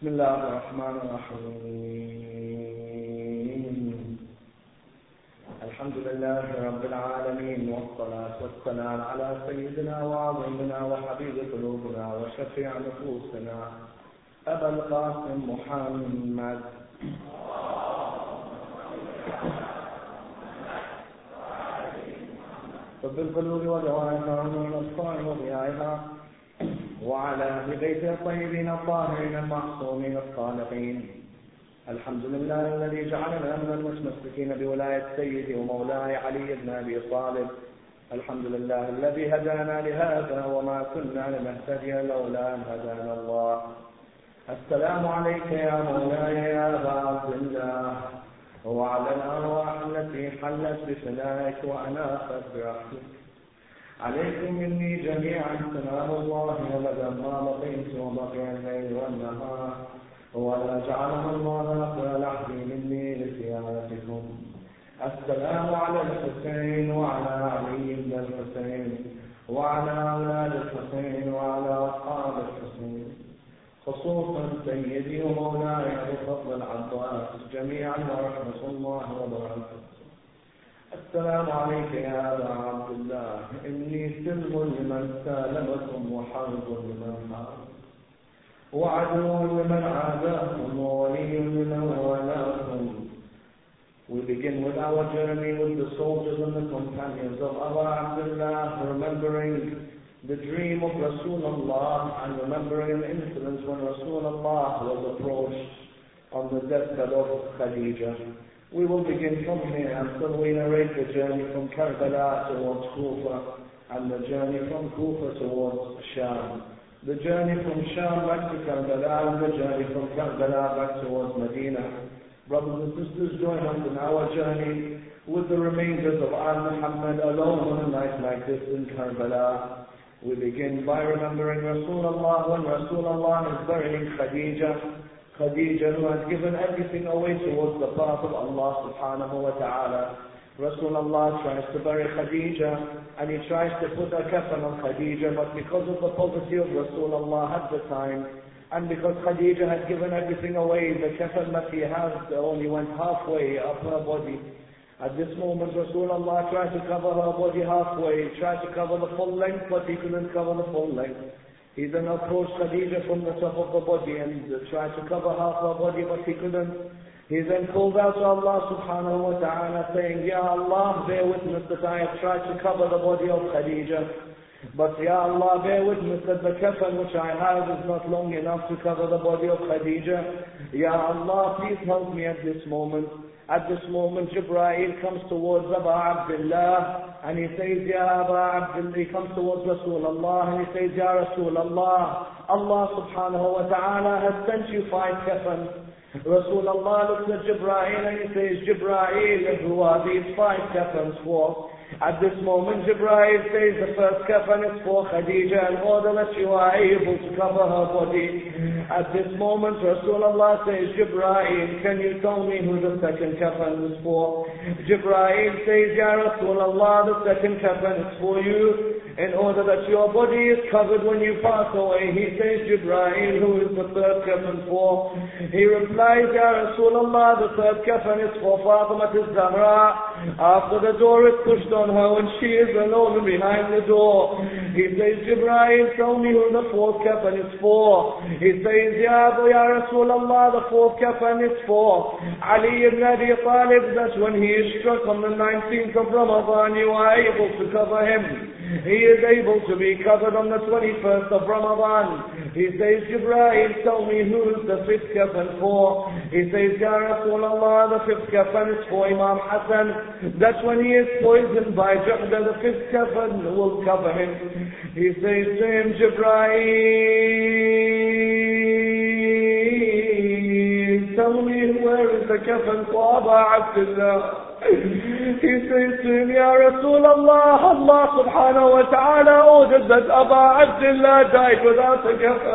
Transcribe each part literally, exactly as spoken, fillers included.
بسم الله الرحمن الرحيم. الحمد لله رب العالمين، والصلاة والسلام على سيدنا وعظيمنا وحبيب قلوبنا وشفيع نفوسنا أبا القاسم محمد. طب القلوب ودوائها ونور الأبصار وضيائها، وعلى أهل بيته الطيبين الطاهرين المعصومين الصالحين. الحمد لله الذي جعلنا من المتمسكين بولاية سيدي ومولاي علي بن أبي طالب. الحمد لله الذي هدانا لهذا وما كنا لنهتدي لولا أن هدانا الله. السلام عليك يا مولاي يا أبا عبد الله، وعلى الأرواح التي حلت بفنائك وأناخت برحمتك. عليكم مني جميعا سلام الله أبدا ما بقيت وبقي الليل والنهار، ولا جعلها الله أخر لحظي مني لزيارتكم. السلام على الحسين وعلى علي بن الحسين وعلى أولاد الحسين وعلى أصحاب الحسين، خصوصا سيدي ومولاي أبو فضل العباس جميعا ورحمة الله وبركاته. السلام عليك يا أبا عبد الله، إني سلم لمن سالمكم وحرب لمن حارب، وعدو لمن عاداكم وولي لمن والاكم. We begin with our journey with the soldiers and the companions of Abu Abdullah, remembering the dream of Rasulullah and remembering the incidents when Rasulullah was approached on the deathbed of Khadija. We will begin from here until we narrate the journey from Karbala towards Kufa and the journey from Kufa towards Sham. The journey from Sham back to Karbala and the journey from Karbala back towards Medina. Brothers and sisters, join us in our journey with the remainders of Al Muhammad alone on a night like this in Karbala. We begin by remembering Rasulullah when Rasulullah is burying Khadija. Khadija, who has given everything away towards the path of Allah subhanahu wa ta'ala. Rasulullah tries to bury Khadija and he tries to put a kafan on Khadija, but because of the poverty of Rasulullah at the time, and because Khadija had given everything away, the kafan that he has only went halfway up her body. At this moment, Rasulullah tried to cover her body halfway, tried to cover the full length, but he couldn't cover the full length. He then approached Khadija from the top of the body and tried to cover half her body, but he couldn't. He then called out to Allah subhanahu wa ta'ala saying, Ya Allah, bear witness that I have tried to cover the body of Khadija. But Ya Allah, bear witness that the kafan which I have is not long enough to cover the body of Khadija. Ya Allah, please help me at this moment. At this moment, Jibreel comes towards Abu Abdullah and he says, Ya Abu Abdullah, he comes towards Rasulullah and he says, Ya Rasulullah, Allah subhanahu wa ta'ala has sent you five kafans. Rasulullah looks at Jibreel and he says, Jibreel, who are these five kafans for? At this moment, Jibreel says the first kafan is for Khadija in order that you are able to cover her body. At this moment, Rasulullah says, Jibreel, can you tell me who the second kafan is for? Jibreel says, Ya Rasulullah, the second kafan is for you in order that your body is covered when you pass away. He says, Jibreel, who is the third kafan for? He replies, Ya Rasulullah, the third kafan is for Fatima al-Zahra. After the door is pushed on her when she is alone behind the door. He says, Jibreel, tell me who the fourth kafan is for. He says, Ya Abu Ya Rasulullah, the fourth kafan is for Ali ibn Abi Talib, that when he is struck on the nineteenth of Ramadan, you are able to cover him. He is able to be covered on the twenty-first of Ramadan. He says, Jibreel, tell me who is the fifth kafan for. He says, Ya Rasulullah, the fifth kafan is for Imam Hassan, that when he is poisoned by Juhda, the fifth kafan will cover him. He says to him, Jibreel, tell me where is the kafan for Abu Abdullah. He says to him, Ya Rasulullah, Allah subhanahu wa ta'ala ordered that Abu Abdullah died without a kafan.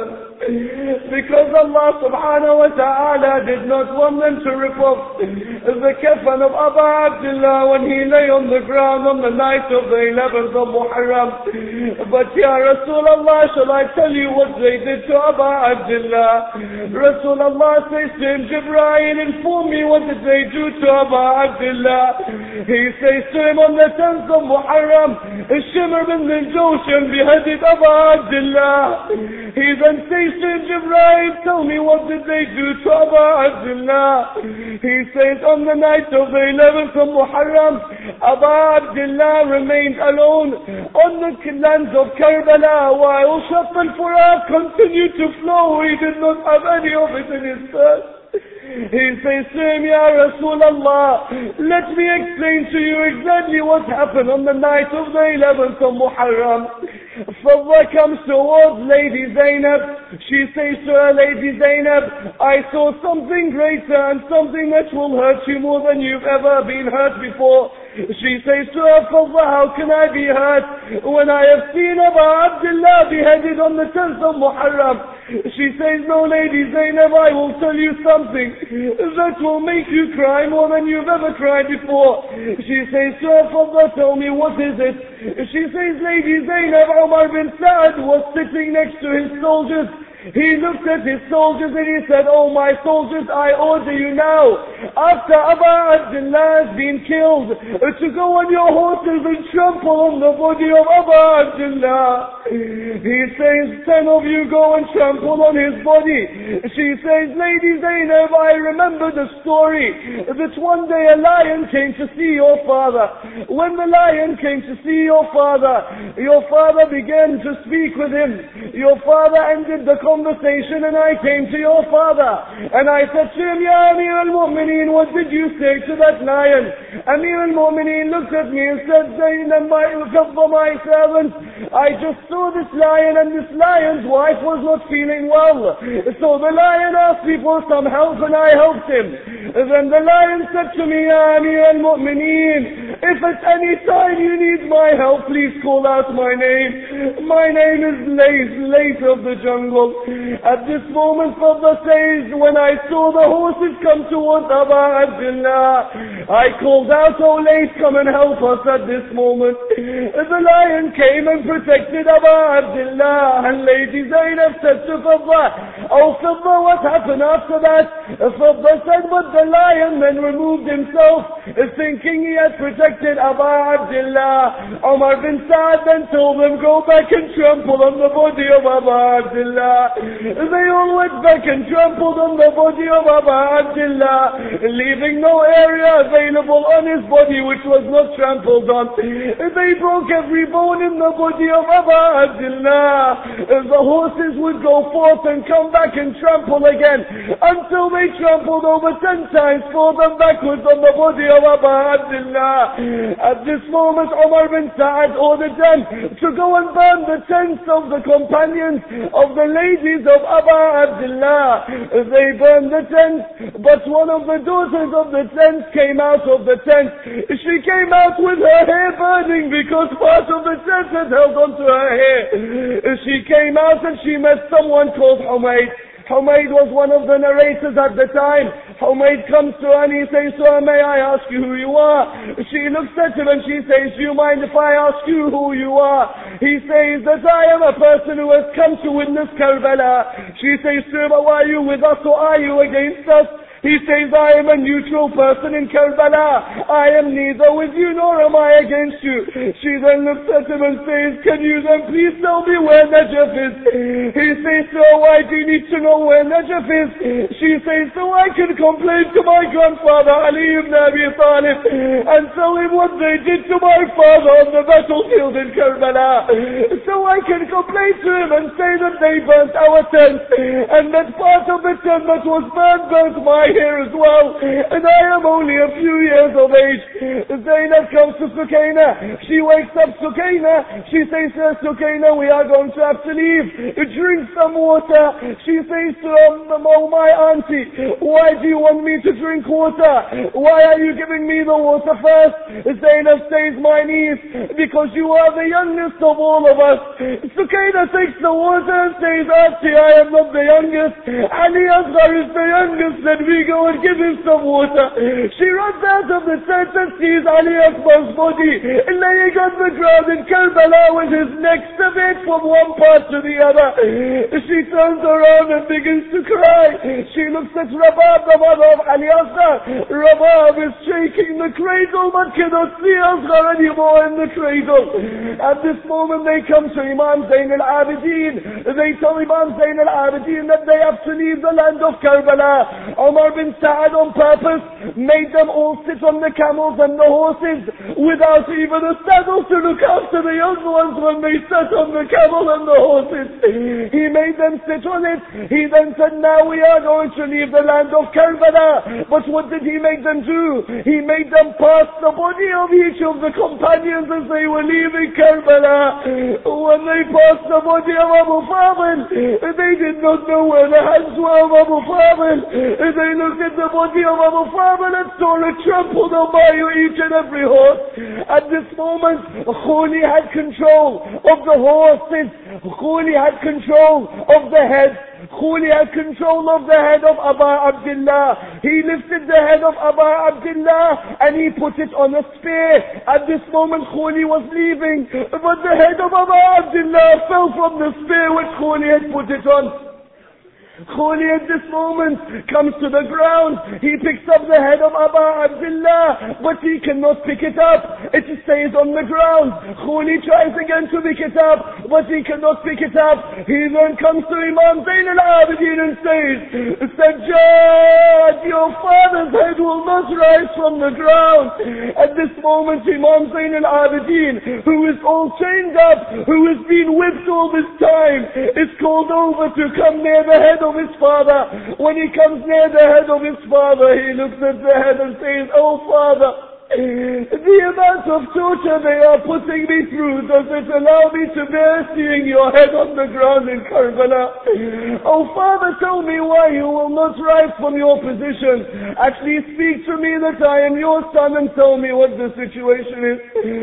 Because Allah subhanahu wa ta'ala did not want them to rip off the kafan of Abu Abdullah when he lay on the ground on the night of the eleventh of Muharram. But Ya Rasulullah, shall I tell you what they did to Abu Abdullah? Rasulullah says to him, Jibreel, inform me what did they do to Abu Abdullah? He says to him, on the tenth of Muharram, Shimr bin al-Jawshan beheaded Abu Abdullah. He then says to him, Jibreel, tell me what did they do to Abu Abdullah? He says, on the night of the eleventh of Muharram, Abu Abdullah remained alone on the lands of Karbala while Shatt al-Furat continued to flow. He did not have any of it in his thirst. He says to him, Ya Rasulullah, let me explain to you exactly what happened on the night of the eleventh of Muharram. Fadla comes towards Lady Zainab. She says to her, Lady Zainab, I saw something greater and something that will hurt you more than you've ever been hurt before. She says to her, Fadla, how can I be hurt when I have seen Abu Abdullah beheaded on the tenth of Muharram? She says, no, Lady Zainab, I will tell you something that will make you cry more than you've ever cried before. She says to her, Fadla, tell me, what is it? She says, Lady Zainab, Umar bin Sa'ad was sitting next to his soldiers. He looked at his soldiers and he said, oh my soldiers, I order you now, after Abu Abdullah has been killed, to go on your horses and trample on the body of Abu Abdullah. He says, ten of you go and trample on his body. She says, Lady Zainab, I remember the story that one day a lion came to see your father. When the lion came to see your father, your father began to speak with him. Your father ended the conversation and I came to your father and I said to him, Ya Amir al-Mu'mineen, what did you say to that lion? Amir al-Mu'mineen looked at me and said, Zainab, my, my servant, I just saw this lion and this lion's wife was not feeling well. So the lion asked me for some help and I helped him. Then the lion said to me, Ya Amir al-Mu'mineen, if at any time you need my help, please call out my name. My name is Lays, Lays of the jungle. At this moment, Fadla says, when I saw the horses come towards Abu Abdullah, I called out, oh Lays, come and help us at this moment. The lion came and protected Abu Abdullah, and Lady Zainab said to Fadla, oh Fadla, what happened after that? Fadla said, but the lion then removed himself, thinking he had protected Abu Abdullah. Umar bin Sa'ad then told them, go back and trample on the body of Abu Abdullah. They all went back and trampled on the body of Abu Abdullah, leaving no area available on his body which was not trampled on. They broke every bone in the body of Abu Abdullah. The horses would go forth and come back and trample again until they trampled over ten times for them backwards on the body of Abu Abdullah. At this moment, Umar bin Sa'ad ordered them to go and burn the tents of the companions of the ladies of Abu Abdullah. They burned the tent, but one of the daughters of the tent came out of the tent. She came out with her hair burning because part of the tent had held onto her hair. She came out and she met someone called Humayd. Humayd was one of the narrators at the time. Humayd comes to her and he says to her, may I ask you who you are? She looks at him and she says, do you mind if I ask you who you are? He says that I am a person who has come to witness Karbala. She says to him, are you with us or are you against us? He says, I am a neutral person in Karbala. I am neither with you nor am I against you. She then looks at him and says, can you then please tell me where Najaf is? He says to her, why do you need to know where Najaf is? She says, so I can complain to my grandfather Ali ibn Abi Talib and tell him what they did to my father on the battlefield in Karbala. So I can complain to him and say that they burnt our tent and that part of the tent that was burnt burnt my hair as well, and I am only a few years of age. Zainab comes to Sukaina. She wakes up Sukaina. She says to Sukaina, we are going to have to leave. Drink some water. She says to um, oh my auntie, why do you want me to drink water? Why are you giving me the water first? Zainab says, my niece, because you are the youngest of all of us. Sukaina takes the water and says, auntie, I am not the youngest. Ali Asghar is the youngest. Then we go and give him some water. She runs out of the tent and sees Ali Asghar's body laying on the ground in Karbala with his neck severed from one part to the other. She turns around and begins to cry. She looks at Rabab, the mother of Ali Asghar. Rabab is shaking the cradle but cannot see Asghar anymore in the cradle. At this moment they come to Imam Zain al-Abidin. They tell Imam Zain al-Abidin that they have to leave the land of Karbala. Umar bin Sa'ad on purpose made them all sit on the camels and the horses without even a saddle to look after the young ones when they sat on the camel and the horses. He made them sit on it. He then said, now we are going to leave the land of Karbala. But what did he make them do? He made them pass the body of each of the companions as they were leaving Karbala. When they passed the body of Abu Fadl, they did not know where the hands were of Abu Fadl. They looked at the body of Abu Fadl and saw it trampled on by each and every horse. At this moment, Khuli had control of the horses. Khuli had control of the head. Khuli had control of the head of Aba Abdullah. He lifted the head of Aba Abdullah and he put it on a spear. At this moment Khuli was leaving, but the head of Aba Abdullah fell from the spear which Khuli had put it on. Khuli at this moment comes to the ground. He picks up the head of Aba Abdullah, but he cannot pick it up. It stays on the ground. Khuli tries again to pick it up, but he cannot pick it up. He then comes to Imam Zain al-Abidin and says, Sajjad, your father's head will not rise from the ground. At this moment Imam Zain al-Abidin, who is all chained up, who has been whipped all this time, is called over to come near the head of of his father. When he comes near the head of his father, he looks at the head and says, oh father, the amount of torture they are putting me through, does it allow me to bear seeing your head on the ground in Karbala? Oh father, tell me why you will not rise from your position. At least speak to me that I am your son and tell me what the situation is.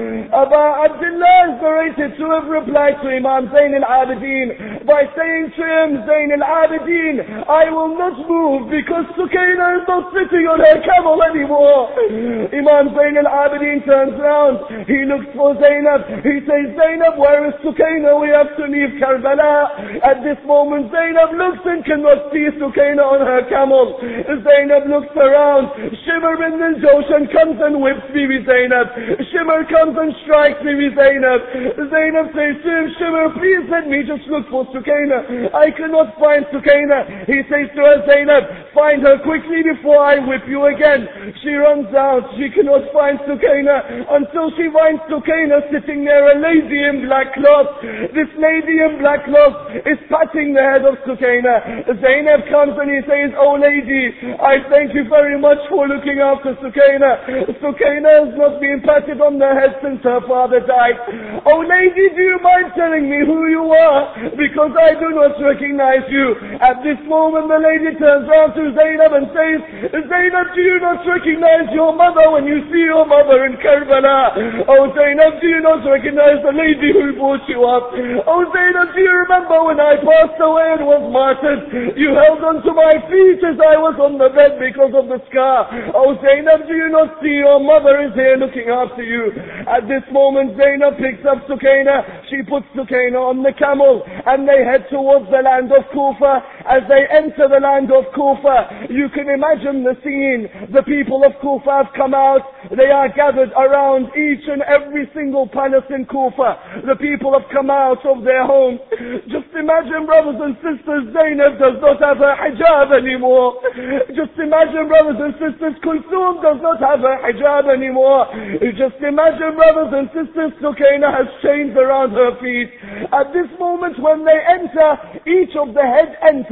Aba Abdullah is narrated to have replied to Imam Zain al-Abidin by saying to him, Zain al-Abidin, I will not move because Sukaina is not sitting on her camel anymore. Imam Zain al-Abidin turns round. He looks for Zainab. He says, Zainab, where is Sukaina? We have to leave Karbala. At this moment, Zainab looks and cannot see Sukaina on her camel. Zainab looks around. Shimr bin al-Joshan comes and whips Bibi Zainab. Shimr comes and strikes Bibi Zainab. Zainab says to him, Shimr, please let me just look for Sukaina. I cannot find Sukaina. He says to her, Zainab, find her quickly before I whip you again. She runs out. She cannot find Sukaina until she finds Sukaina sitting there, a lady in black cloth. This lady in black cloth is patting the head of Sukaina. Zainab comes and he says, oh lady, I thank you very much for looking after Sukaina. Sukaina has not been patted on the head since her father died. Oh lady, do you mind telling me who you are? Because I do not recognize you. At this moment the lady turns around to Zainab and says, Zainab, do you not recognize your mother when you see your mother in Karbala? Oh Zainab, do you not recognize the lady who brought you up? Oh Zainab, do you remember when I passed away and was martyred? You held onto my feet as I was on the bed because of the scar. Oh Zainab, do you not see your mother is here looking after you? At this moment Zainab picks up Sukaina. She puts Sukaina on the camel and they head towards the land of Kufa. As they enter the land of Kufa, you can imagine the scene. The people of Kufa have come out. They are gathered around each and every single palace in Kufa. The people have come out of their homes. Just imagine, brothers and sisters, Zainab does not have her hijab anymore. Just imagine, brothers and sisters, Kulthum does not have her hijab anymore. Just imagine, brothers and sisters, Sukaina has chains around her feet. At this moment when they enter, each of the head enters.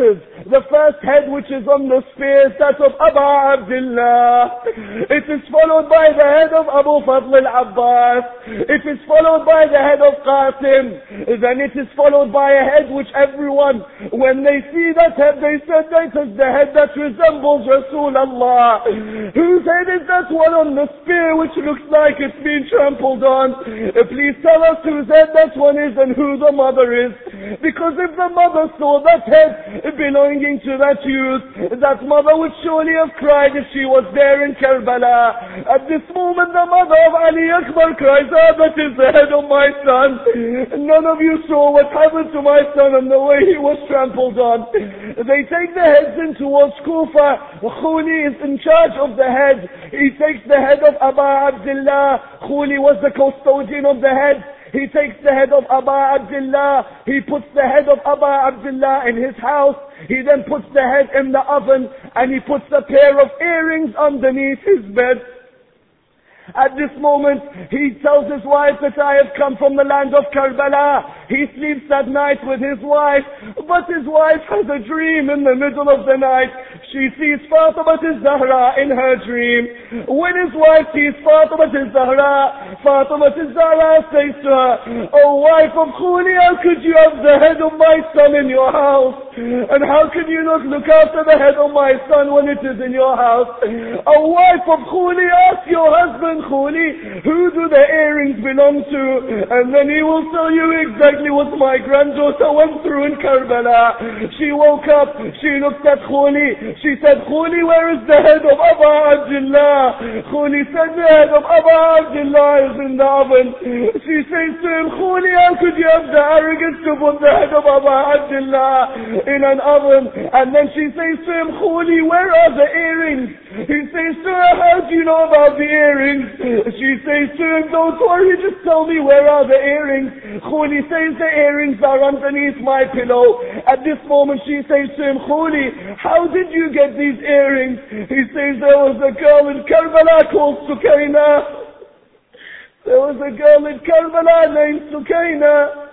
The first head which is on the spear is that of Aba Abdullah. It is followed by the head of Abu Fadl al-Abbas. It is followed by the head of Qasim. Then it is followed by a head which everyone, when they see that head, they said that is the head that resembles Rasulullah. Whose head is that one on the spear which looks like it's been trampled on? Please tell us whose head that one is and who the mother is. Because if the mother saw that head belonging to that youth, that mother would surely have cried if she was there in Karbala. At this moment the mother of Ali Akbar cries, ah, that is the head of my son. None of you saw what happened to my son and the way he was trampled on. They take the heads in towards Kufa. Khuli is in charge of the head. He takes the head of Aba Abdullah. Khuli was the custodian of the head. He takes the head of Aba Abdullah. He puts the head of Aba Abdullah in his house. He then puts the head in the oven and he puts a pair of earrings underneath his bed. At this moment, he tells his wife that I have come from the land of Karbala. He sleeps at night with his wife, but his wife has a dream in the middle of the night. She sees Fatima Zahra in her dream. When his wife sees Fatima Zahra, Fatima Zahra says to her, oh wife of Khuli, how could you have the head of my son in your house? And how can you not look after the head of my son when it is in your house? Oh wife of Khuli, ask your husband Khuli, who do the earrings belong to? And then he will tell you exactly what my granddaughter went through in Karbala. She woke up, she looked at Khuli, she said, Khuli, where is the head of Aba Abdullah? Khuli said, the head of Aba Abdullah is in the oven. She says to him, Khuli, how could you have the arrogance to put the head of Aba Abdullah in an oven? And then she says to him, Khuli, where are the earrings? He says to her, how do you know about the earrings? She says to him, don't worry, just tell me where are the earrings. Khuli says the earrings are underneath my pillow. At this moment she says to him, Khuli, how did you get these earrings? He says, there was a girl in Karbala called Sukaina. There was a girl in Karbala named Sukaina.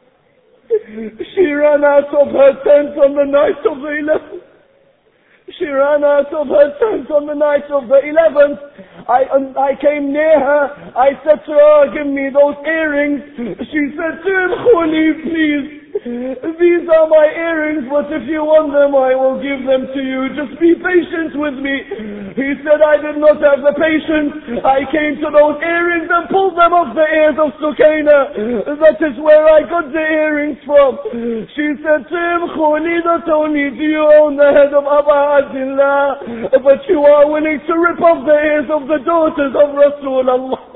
She ran out of her tent on the night of the eleventh. She ran out of her tent on the night of the eleventh. I, um, I came near her. I said to her, give me those earrings. She said to him, Khuli, please, these are my earrings, but if you want them, I will give them to you. Just be patient with me. He said, I did not have the patience. I came to those earrings and pulled them off the ears of Sukaina. That is where I got the earrings from. She said to him, Khuli, not only do you own the head of Aba Abdullah, but you are willing to rip off the ears of the daughters of Rasulullah.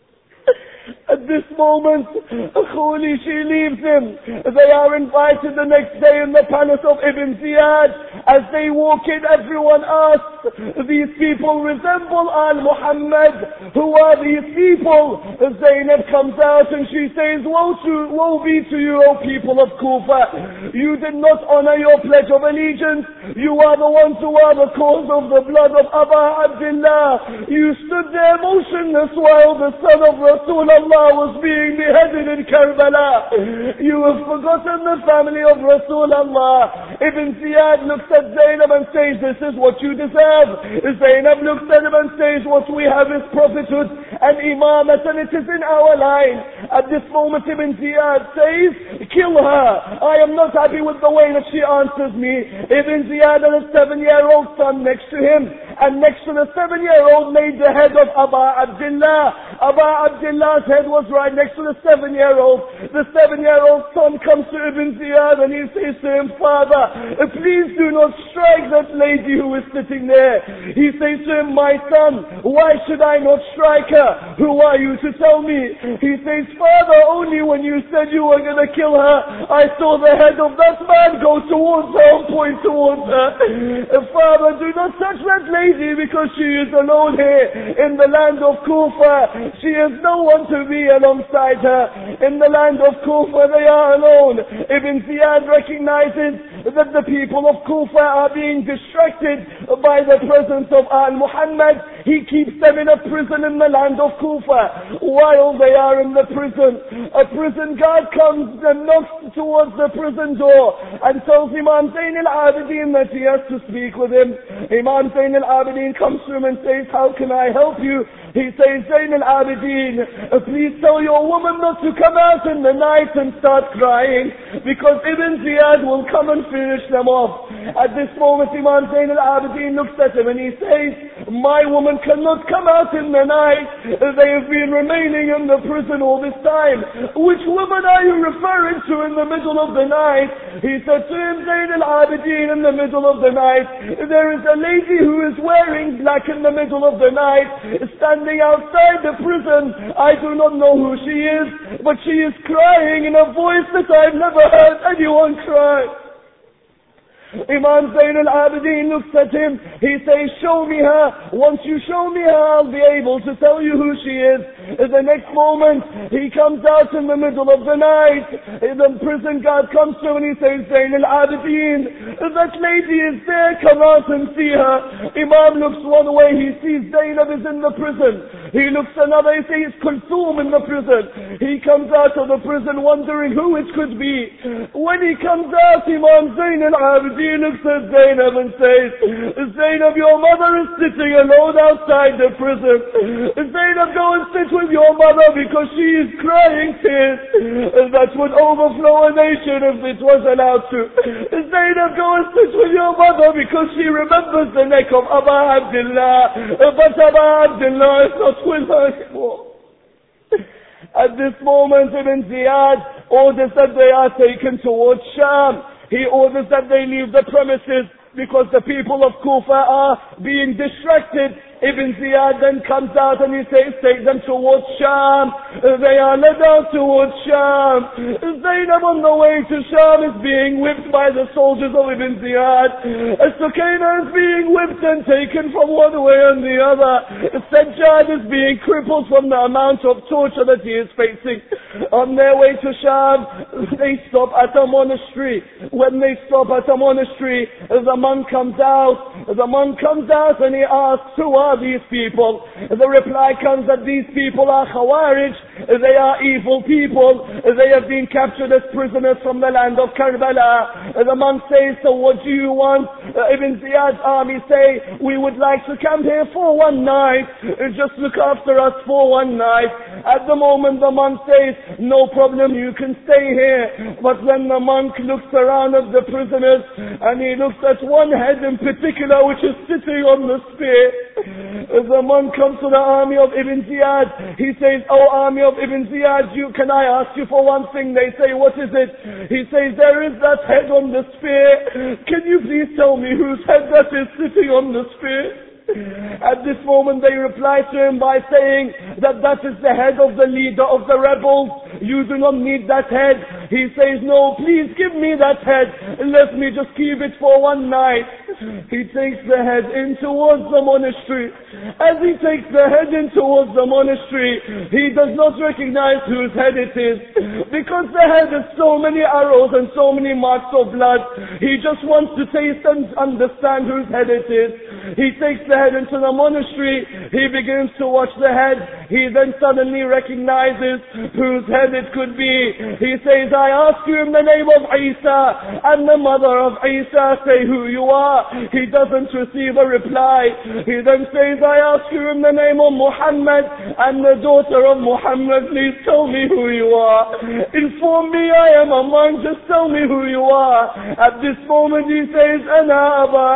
At this moment, Khuli, she leaves him. They are invited the next day in the palace of Ibn Ziyad. As they walk in, everyone asks, these people resemble Al-Muhammad. Who are these people? Zainab comes out and she says, woe, to, woe be to you, O people of Kufa. You did not honor your pledge of allegiance. You are the ones who are the cause of the blood of Aba Abdullah. You stood there motionless while the son of Rasulullah was being beheaded in Karbala. You have forgotten the family of Rasulullah. Ibn Ziyad looks at Zainab and says, this is what you deserve. Zainab looks at him and says, what we have is prophethood and imamat, and it is in our line. At this moment Ibn Ziyad says, kill her. I am not happy with the way that she answers me. Ibn Ziyad and a seven-year-old son next to him, and next to the seven-year-old laid the head of Aba Abdullah. Aba Abdullah's head was right next to the seven-year-old. The seven-year-old son comes to Ibn Ziyad and he says to him, Father, please do not strike that lady who is sitting there. He says to him, my son, why should I not strike her? Who are you to tell me? He says, Father, only when you said you were going to kill her, I saw the head of that man go towards her and point towards her. Father, do not touch that lady because she is alone here in the land of Kufa. She has no one to be alongside her. In the land of Kufa they are alone. Ibn Ziyad recognizes that the people of Kufa are being distracted by the presence of Al-Muhammad. He keeps them in a prison in the land of Kufa. While they are in the prison, a prison guard comes and knocks towards the prison door and tells Imam Zayn al-Abidin that he has to speak with him. Imam Zayn al-Abidin comes to him and says, how can I help you? He says, Zayn al-Abidin, please tell your woman not to come out in the night and start crying, because Ibn Ziyad will come and finish them off. At this moment, Imam Zayn al-Abidin looks at him and he says, my woman cannot come out in the night. They have been remaining in the prison all this time. Which woman are you referring to in the middle of the night? He said to him, Zayn al-Abidin, in the middle of the night, there is a lady who is wearing black in the middle of the night, standing outside the prison. I do not know who she is, but she is crying in a voice that I've never heard anyone cry. Imam Zayn al-Abidin looks at him. He says, show me her. Once you show me her, I'll be able to tell you who she is. The next moment, he comes out in the middle of the night. The prison guard comes to him and he says, Zayn al-Abidin, that lady is there, come out and see her. Imam looks one way, he sees Zaynab is in the prison. He looks another, he sees Kulthum in the prison. He comes out of the prison wondering who it could be. When he comes out, Imam Zayn al-Abidin He looks at Zaynab and says, Zaynab, your mother is sitting alone outside the prison. Zaynab, go and sit with your mother because she is crying tears that would overflow a nation if it was allowed to. Zaynab, go and sit with your mother because she remembers the neck of Aba Abdullah, but Aba Abdullah is not with her anymore. At this moment, Ibn Ziyad orders that they are taken towards Sham. He orders that they leave the premises because the people of Kufa are being distracted. Ibn Ziyad then comes out and he says, take them towards Sham. They are led out towards Sham. Zaynab on the way to Sham is being whipped by the soldiers of Ibn Ziyad. Sukaina is being whipped and taken from one way and the other. Sajjad is being crippled from the amount of torture that he is facing. On their way to Sham, they stop at a monastery. When they stop at a monastery, the monk comes out. The monk comes out and he asks, who are these people? The reply comes that these people are Khawarij. They are evil people. They have been captured as prisoners from the land of Karbala. The monk says, so what do you want? Ibn Ziyad's army say, we would like to camp here for one night. Just look after us for one night. At the moment the monk says, no problem, you can stay here. But when the monk looks around at the prisoners and he looks at one head in particular which is sitting on the spear, the monk comes to the army of Ibn Ziyad. He says, oh army of Ibn Ziyad, you, can I ask you for one thing? They say, what is it? He says, there is that head on the spear. Can you please tell me whose head that is sitting on the spear? At this moment they reply to him by saying that that is the head of the leader of the rebels. You do not need that head. He says, no, please give me that head. Let me just keep it for one night. He takes the head in towards the monastery. As he takes the head in towards the monastery, he does not recognize whose head it is. Because the head has so many arrows and so many marks of blood, he just wants to taste and understand whose head it is. He takes the head into the monastery. He begins to watch the head. He then suddenly recognizes whose head it could be. He says, I ask you in the name of Isa, and the mother of Isa, say who you are. He doesn't receive a reply. He then says, I ask you in the name of Muhammad, and the daughter of Muhammad, please tell me who you are. Inform me, I am a monk, just tell me who you are. At this moment he says, Ana Aba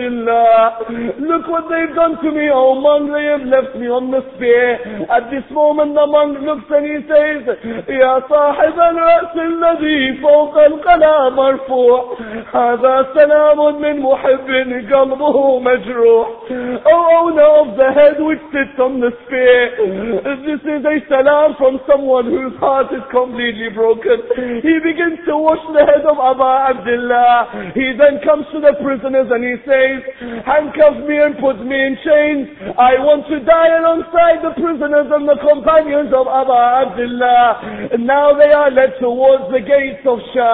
Abdullah. Look what they've done to me, oh monk, they have left me on the spear. At this moment the monk looks and he says, Ya sahib al-ra's alladhi fawqa al-qala marfu' hadha salamun min muhibbin qalbuhu majruh. O owner of the head which sits on the spear, this is a salam from someone whose heart is completely broken. He begins to wash the head of Aba Abdullah. He then comes to the prisoners and he says, handcuff me and put me in chains. I want to die alongside the prisoners and the companions of Aba Abdullah. And now they are led towards the gates of Sham.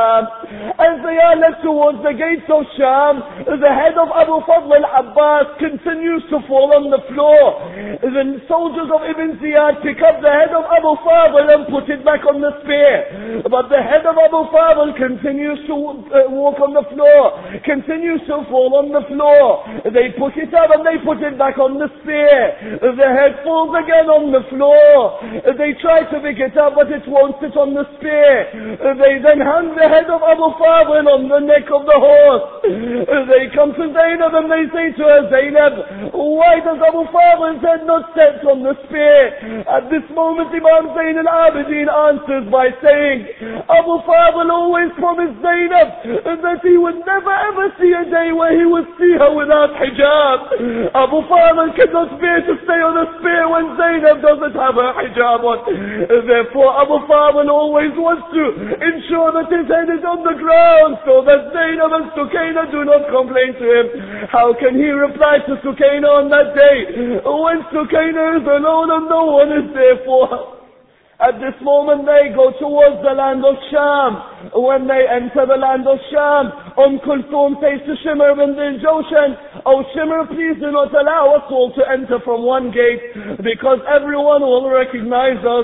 As they are led towards the gates of Sham, the head of Abu Fadl al-Abbas continues to fall on the floor. The soldiers of Ibn Ziyad pick up the head of Abu Fadl and put it back on the spear. But the head of Abu Fadl continues to uh, walk on the floor, continues to fall on the floor. They put it up and they put it back on the spear. The head falls again on the floor. They try to pick it up, but it won't sit on the spear. They then hang the head of Abu Fadl on the neck of the horse. They come to Zainab and they say to her, Zainab, why does Abu Fadl's head not sit on the spear? At this moment, Imam Zain al-Abidin answers by saying, Abu Fadl always promised Zainab that he would never ever see a day where he would see her without hijab. Abu Fadl cannot bear to stay on a spear when Zainab doesn't have her hijab on. Therefore, Abu Fadl always wants to ensure that his head is on the ground so that Zainab and Sukaina do not complain to him. How can he reply to Sukaina on that day when Sukaina is alone and no one is there for her? At this moment they go towards the land of Sham. When they enter the land of Sham, Umm Kulthum says to Shimr bin Joshan, Oh Shimr, please do not allow us all to enter from one gate because everyone will recognize us.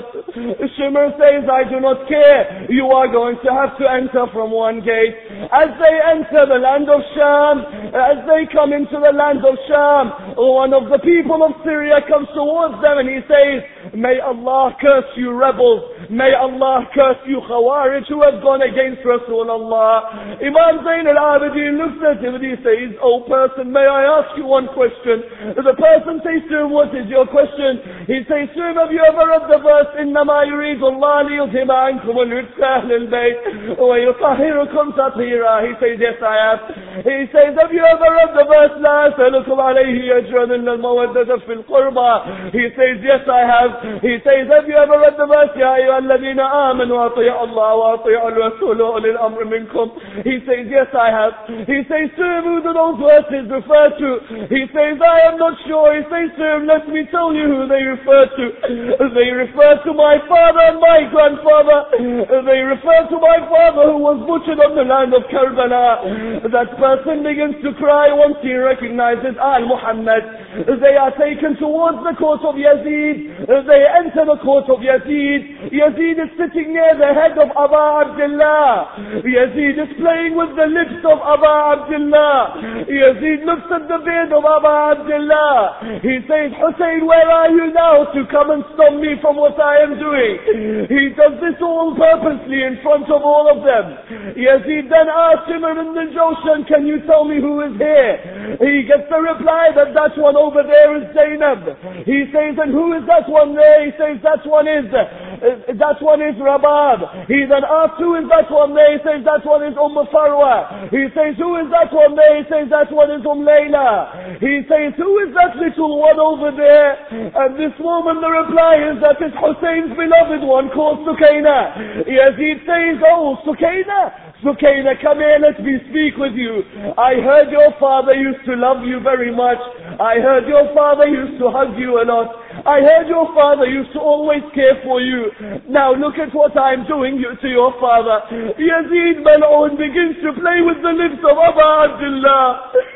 Shimr says, I do not care. You are going to have to enter from one gate. As they enter the land of Sham, as they come into the land of Sham, one of the people of Syria comes towards them and he says, May Allah curse you rebels. May Allah curse you Khawarij who have gone against Rasulullah. Imam Zain al-Abidin looks at him and he says, Oh person, may I ask you one question? The person says to him, what is your question? He says to him, have you ever read the verse, إِنَّمَا يُرِيدُ اللَّهُ لِيُذْهِبَ عَنْكُمُ الرِّجْسَ أَهْلَ الْبَيْتِ وَيُطَهِّرَكُمْ تَطْهِيرًا. He says, yes I have. He says, have you ever read the verse, لَا أَسْأَلُكُمْ عَلَيْهِ أَجْرًا إِلَّا الْمَوَدَّةَ فِي الْقُرْبَى. He says, yes I have. He says, have you ever read the verse, يَا أَيُّهَا الَّذِينَ آمَنُوا أَطِيعُوا اللَّهَ وَأَطِيعُوا الرَّسُولَ وَأُولِي الْأَمْرِ مِنكُمْ. He says, yes I have. He says to him, who do those verses refer to? He says, I am not sure. He says to him, let me tell you who they refer to. They refer to my father and my grandfather. They refer to my father who was butchered on the land of Karbala. That person begins to cry once he recognizes Al Muhammad. They are taken towards the court of Yazid. They enter the court of Yazid. Yazid is sitting near the head of Aba Abdullah. Yazid is playing with the lips of Aba Abdullah. Yazid looks at the beard of Aba Abdullah. He says, Hussein, where are you now to come and stop me from what I am doing? He does this all purposely in front of all of them. Yazid then asks him, Ibn Joshan, can you tell me who is here? He gets the reply that that one over there is Zainab. He says, and who is that one there? He says, that one is, uh, that one is Rabab. He then asks, who is that one there? He says, that one is Umm Farwa. He says, who is that one there? He says, that one is Umm Layla. He says, who is that little one over there? At this moment the reply is that it's Hussein's beloved one called Sukaina. Yazid says, oh, Sukaina. Sukaina, come here, let me speak with you. I heard your father used to love you very much. I heard your father used to hug you a lot. I heard your father used to always care for you. Now look at what I'm doing to your father. Yazid Mal'un begins to play with the lips of Aba Abdullah.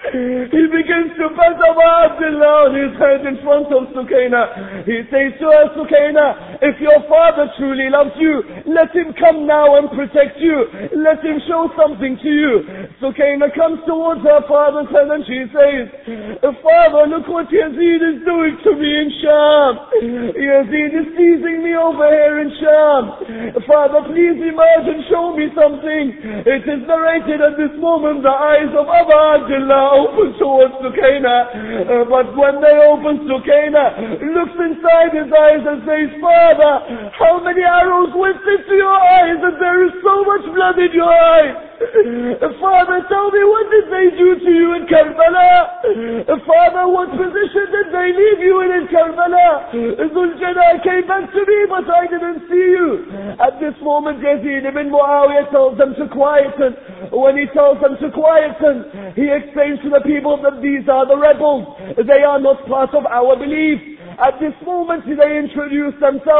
He begins to pat Aba Abdullah on his head in front of Sukaina. He says to her, Sukaina, if your father truly loves you, let him come now and protect you. Let him show something to you. Sukaina comes towards her father's head and she says, Father, look what Yazid is doing to me in Sham. Yazid is teasing me over here in Sham. Father, please emerge and show me something. It is narrated at this moment the eyes of Aba Abdullah open towards Sukaina. Uh, but when they open, Sukaina looks inside his eyes and says, Father, how many arrows went into your eyes and there is so much blood in your eyes? Father, tell me, what did they do to you in Karbala? Father, what position did they leave you in in Karbala? Dhul Jannah came back to me, but I didn't see you. At this moment, Yazid ibn Muawiyah tells them to quieten. When he tells them to quieten, he explains to the people that these are the rebels. They are not part of our belief. At this moment, they introduce themselves.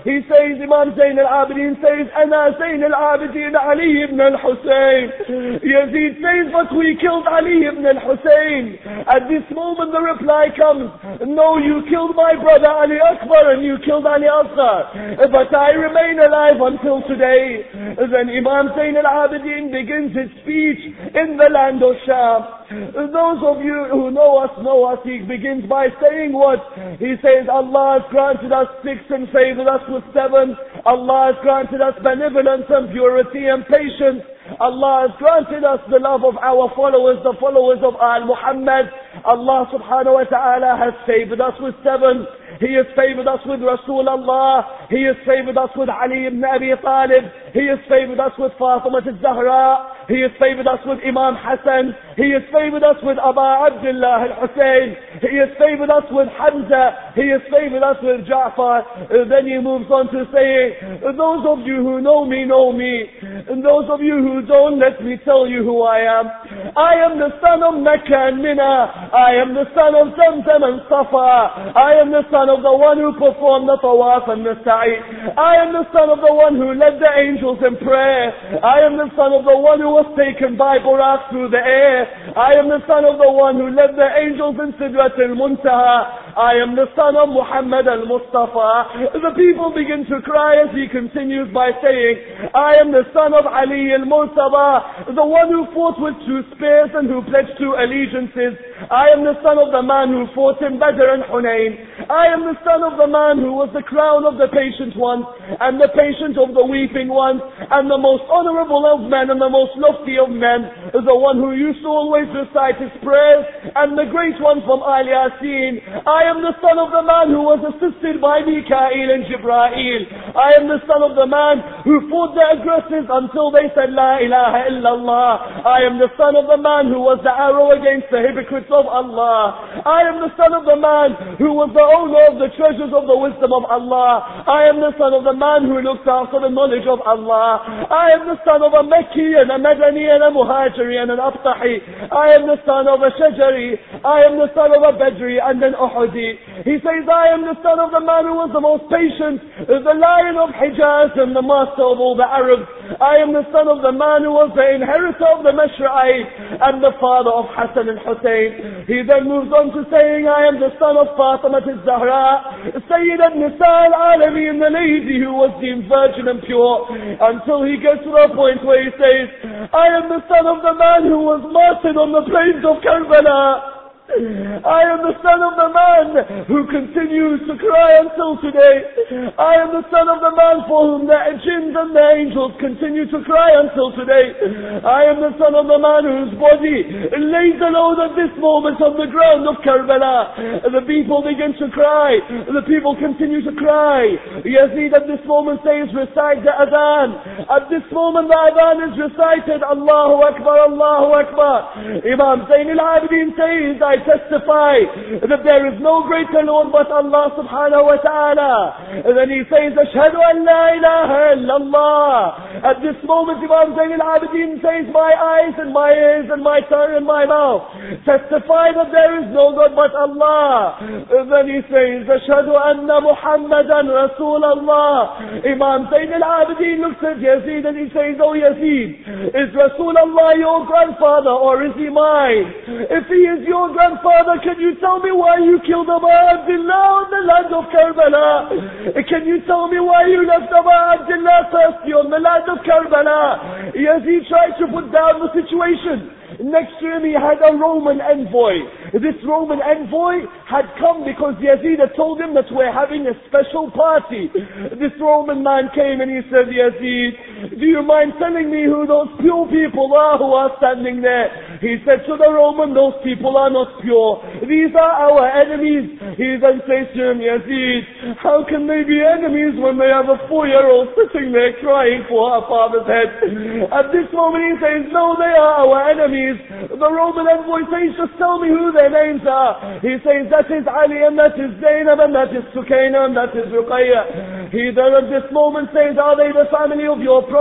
he says, Imam Zayn al-Abidin says, Ana Zayn al-Abidin Ali ibn al-Hussein. Yazid says, but we killed Ali ibn al-Hussein. At this moment the reply comes, no, you killed my brother Ali Akbar and you killed Ali Asghar, but I remain alive until today. Then Imam Zayn al-Abidin begins his speech in the land of Sham. Those of you who know us, know us. He begins by saying what? He says, Allah has granted us six and favored us with seven. Allah has granted us benevolence and purity and patience. Allah has granted us the love of our followers, the followers of Al Muhammad. Allah subhanahu wa ta'ala has favored us with seven. He has favored us with Rasulullah. He has favored us with Ali ibn Abi Talib. He has favored us with Fatima al-Zahra. He has favored us with Imam Hassan. He has favored us with Aba Abdullah al-Hussein. He has favored us with Hamza. He has favored us with Ja'far. Then he moves on to saying, those of you who know me, know me. And those of you who don't, let me tell you who I am. I am the son of Mecca and Mina. I am the son of Zamzam and Safa. I am the son of the one who performed the Tawaf and the Sa'i. I am the son of the one who led the angels in prayer. I am the son of the one who was taken by Buraq through the air. I am the son of the one who led the angels in Sidrat al-Muntaha. I am the son of Muhammad al-Mustafa. The people begin to cry as he continues by saying, I am the son of Ali al-Murtaba, the one who fought with two spears and who pledged two allegiances. I am the son of the man who fought in Badr and Hunayn. I am the son of the man who was the crown of the patient ones, and the patient of the weeping ones, and the most honorable of men, and the most lofty of men, the one who used to always recite his prayers, and the great one from Al Yasin. I am the son of the man who was assisted by Mikael and Jibrail. I am the son of the man who fought the aggressors until they said La ilaha illallah. I am the son of the man who was the arrow against the hypocrites of Allah. I am the son of the man who was the owner of the treasures of the wisdom of Allah. I am the son of the man who looked after the knowledge of Allah. I am the son of a Mekki and a Madani and a Muhajiri and an Abtahi. I am the son of a Shajari. I am the son of a Badri and an Uhudi. He says, I am the son of the man who was the most patient, the lion of Hijaz and the master of all the Arabs. I am the son of the man who was the inheritor of the Mashra'i and the father of Hassan and Hussein. He then moves on to saying, I am the son of Fatima al-Zahra, Sayyid al-Nisa al-Alamin, the lady who was deemed virgin and pure, until he gets to the point where he says, I am the son of the man who was martyred on the plains of Karbala. I am the son of the man who continues to cry until today. I am the son of the man for whom the jinns and the angels continue to cry until today. I am the son of the man whose body lays alone at this moment on the ground of Karbala. The people begin to cry. The people continue to cry. Yazid at this moment says, recite the adhan. At this moment the adhan is recited. Allahu Akbar, Allahu Akbar. Imam Zayn al-Abidin says, I testify that there is no greater Lord but Allah subhanahu wa ta'ala. And then he says, Ashhadu an la ilaha illallah. At this moment Imam Zayn al-Abidin says, my eyes and my ears and my tongue and my mouth testify that there is no God but Allah. And then he says, Ashhadu anna Muhammadan Rasulullah. Imam Zayn al-Abidin looks at Yazid and he says, oh Yazid, is Rasulullah your grandfather or is he mine? If he is your grandfather, Father, can you tell me why you killed Abu Abdullah on the land of Karbala? Can you tell me why you left Abu Abdullah thirsty on the land of Karbala? Yazid tried to put down the situation. Next to him he had a Roman envoy. This Roman envoy had come because Yazid had told him that we're having a special party. This Roman man came and he said, Yazid, do you mind telling me who those pure people are who are standing there? He said to the Roman, those people are not pure. These are our enemies. He then says to him, Yazid, how can they be enemies when they have a four-year-old sitting there crying for her father's head? At this moment he says, no, they are our enemies. The Roman envoy says, just tell me who their names are. He says, that is Ali and that is Zainab and that is Sukaina and that is Ruqayya. He then at this moment says, are they the family of your prophet?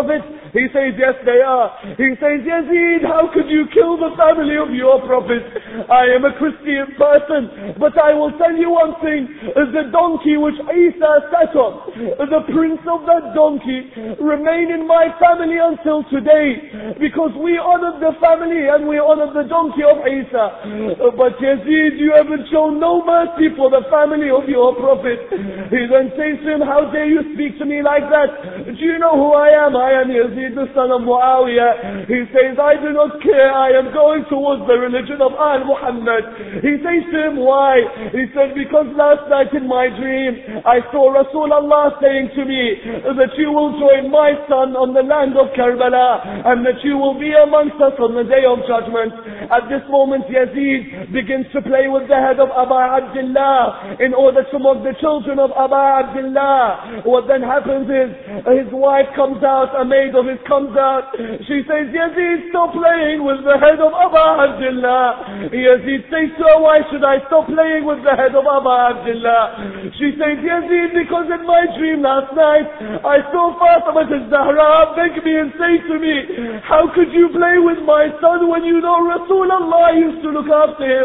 He says, yes they are. He says, Yazid, how could you kill the family of your Prophet? I am a Christian person, but I will tell you one thing. The donkey which Isa sat on, the prince of that donkey, remain in my family until today, because we honored the family and we honored the donkey of Isa. But Yazid, you haven't shown no mercy for the family of your Prophet. He then says to him, how dare you speak to me like that? Do you know who I am? I am Yazid, the son of Muawiyah. He says, I do not care. I am going towards the religion of Al Muhammad. He says to him, why? He said, because last night in my dream, I saw Rasulullah saying to me that you will join my son on the land of Karbala and that you will be amongst us on the day of judgment. At this moment, Yazid begins to play with the head of Aba Abdullah in order to mock the children of Aba Abdullah. What then happens is, his wife comes out, a maid of his comes out. She says, Yazid, stop playing with the head of Aba Abdullah. Yazid says to her, why should I stop playing with the head of Aba Abdullah? She says, Yazid, because in my dream last night, I saw Fatima al-Zahra beg me and say to me, how could you play with my son when you know Rasulullah used to look after him?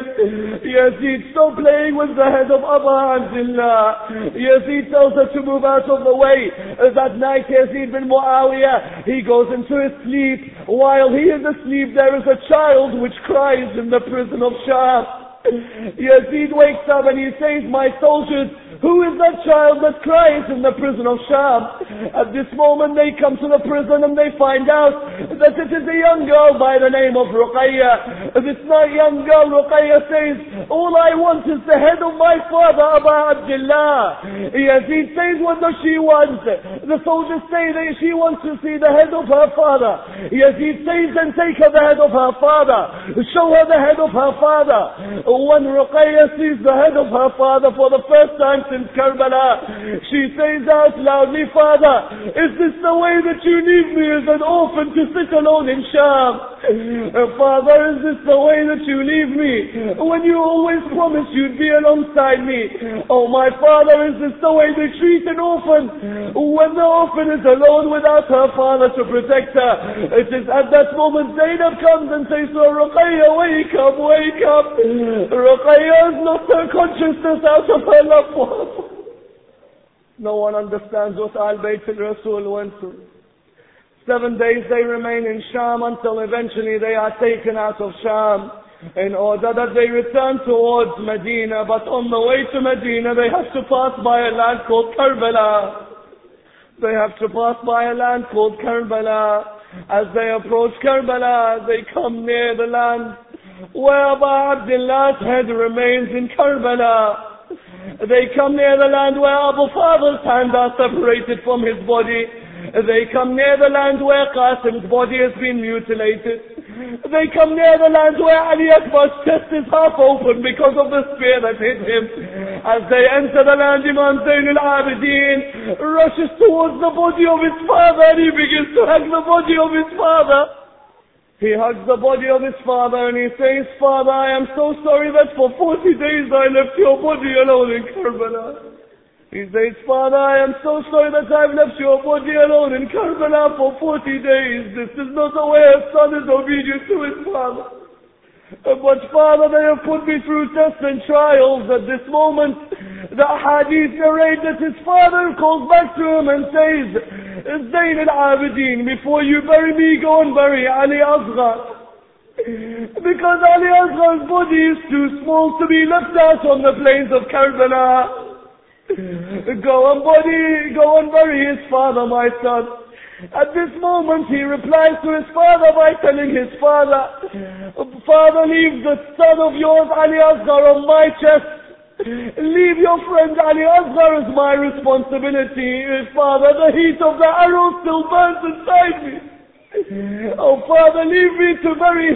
Yazid, stop playing with the head of Aba Abdullah. Yazid tells her to move out of the way. That night, Yazid bin Muawiyah, he goes into his sleep. While he is asleep, there is a child which cries in the prison of Sham. Yazid wakes up and he says, my soldiers, who is that child that cries in the prison of Sham? At this moment they come to the prison and they find out that it is a young girl by the name of Ruqayya. This young girl, Ruqayya, says, all I want is the head of my father, Aba Abdullah. Yazid says, what does she want? The soldiers say that she wants to see the head of her father. Yazid says, then take her the head of her father. Show her the head of her father. When Ruqayya sees the head of her father for the first time since Karbala, she says out loudly, Father, is this the way that you leave me as an orphan to sit alone in Sham? Father, is this the way that you leave me when you always promised you'd be alongside me? Oh my father, is this the way they treat an orphan when the orphan is alone without her father to protect her? It is at that moment Zainab comes and says to her, Ruqayya, wake up, wake up. Ruqayya has lost her consciousness out of her love for her. No one understands what Al-Bayt al-Rasul went through. Seven days they remain in Sham until eventually they are taken out of Sham in order that they return towards Medina. But on the way to Medina they have to pass by a land called Karbala. They have to pass by a land called Karbala. As they approach Karbala, they come near the land where Aba Abdullah's head remains in Karbala. They come near the land where Abu Fadl's hands are separated from his body. They come near the land where Qasim's body has been mutilated. They come near the land where Ali Akbar's chest is half open because of the spear that hit him. As they enter the land, Imam Zain al-Abidin rushes towards the body of his father and he begins to hug the body of his father. He hugs the body of his father and he says, Father, I am so sorry that for forty days I left your body alone in Karbala. He says, Father, I am so sorry that I've left your body alone in Karbala for forty days. This is not the way a son is obedient to his father. But Father, they have put me through tests and trials. At this moment, the hadith narrate that his father calls back to him and says, Zain al-Abidin, before you bury me, go and bury Ali Asghar. Because Ali Asghar's body is too small to be left out on the plains of Karbala. Go and body, go and bury his father, my son. At this moment he replies to his father by telling his father, Father, leave the son of yours, Ali Asghar, on my chest. Leave your friend Ali Asghar as my responsibility. Father, the heat of the arrow still burns inside me. Oh Father, leave me to bury him.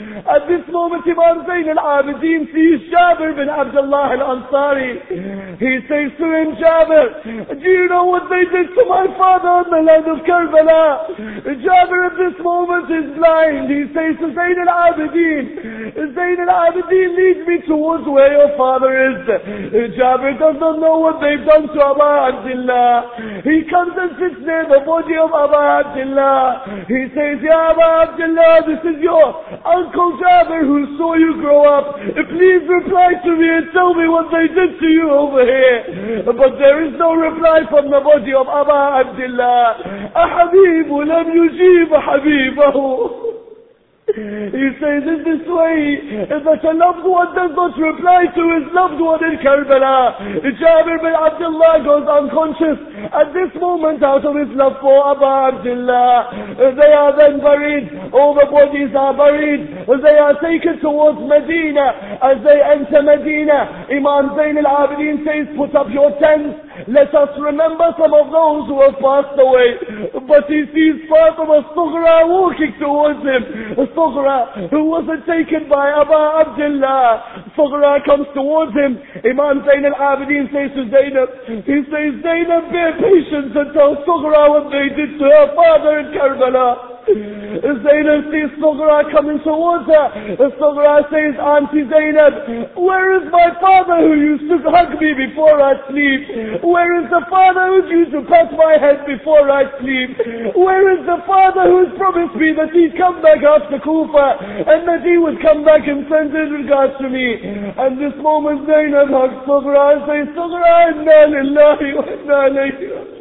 At this moment, Imam Zayn al-Abidin sees Jabir bin Abdullah al-Ansari. He says to him, Jabir, do you know what they did to my father in the land of Karbala? Jabir at this moment is blind. He says to Zayn al-Abidin, Zayn al-Abidin, lead me towards where your father is. Jabir does not know what they've done to Abu Abdullah. He comes and sits near the body of Abu Abdullah. He says, Ya Abu Abdullah, this is your Uncle Jabir who saw you grow up. Please reply to me and tell me what they did to you over here. But there is no reply from the body of Abu Abdullah. أحبيب لم يجيب حبيبه. He says in this way that a loved one does not reply to his loved one in Karbala. Jabir bin Abdullah goes unconscious at this moment out of his love for Abu Abdullah. They are then buried. All the bodies are buried. They are taken towards Medina. As they enter Medina, Imam Zayn al-Abidin says, put up your tents. Let us remember some of those who have passed away. But he sees Fatima Sughra walking towards him. Sughra, who wasn't taken by Abu Abdullah. Sughra comes towards him. Imam Zayn al-Abidin says to Zainab, he says, Zainab, bear patience and tell Sughra what they did to her father in Karbala. Zainab sees Sughra coming towards her. Sughra says, Auntie Zainab, where is my father who used to hug me before I sleep? Where is the father who used to pat my head before I sleep? Where is the father who has promised me that he'd come back after Kufa and that he would come back and send his regards to me? And this moment Zainab hugs Sughra and says, Sughra, inna lillahi wa inna ilayhi raji'un.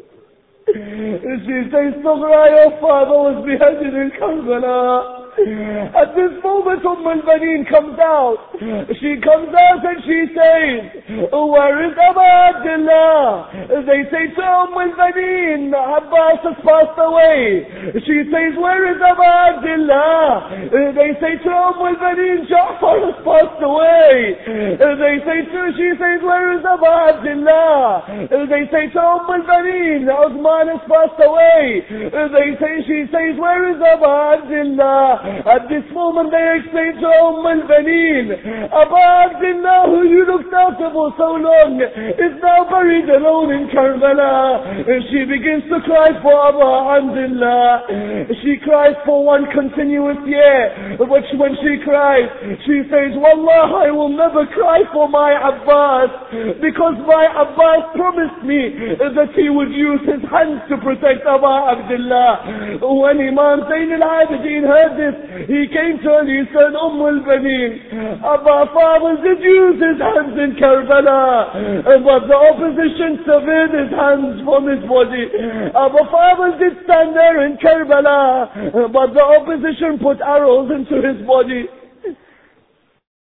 She says, Sughra, your father was beheaded in Karbala. At this moment, Umm al-Baneen comes out. She comes out and she says, where is Abu Abdullah? They say to Umm al-Baneen, Abbas has passed away. She says, where is Abu Abdullah? They say to Umm al-Baneen, Ja'far has passed away. They say to, she says, where is Abu Abdullah? They say to Umm al-Baneen, Uthman has passed away. They say, she says, where is Abu Abdullah? At this moment they explain to Umm al-Baneen, Abu Abdullah, who you looked after for so long, is now buried alone in Karbala. And she begins to cry for Abu Abdullah. She cries for one continuous year. But when she cries, she says, Wallah, I will never cry for my Abbas, because my Abbas promised me that he would use his hands to protect Abu Abdullah. When Imam Zayn al-Abidin heard this, he came to her and he said, Umm al-Baneen, Abba father did use his hands in Karbala, but the opposition severed his hands from his body. Abba father did stand there in Karbala, but the opposition put arrows into his body.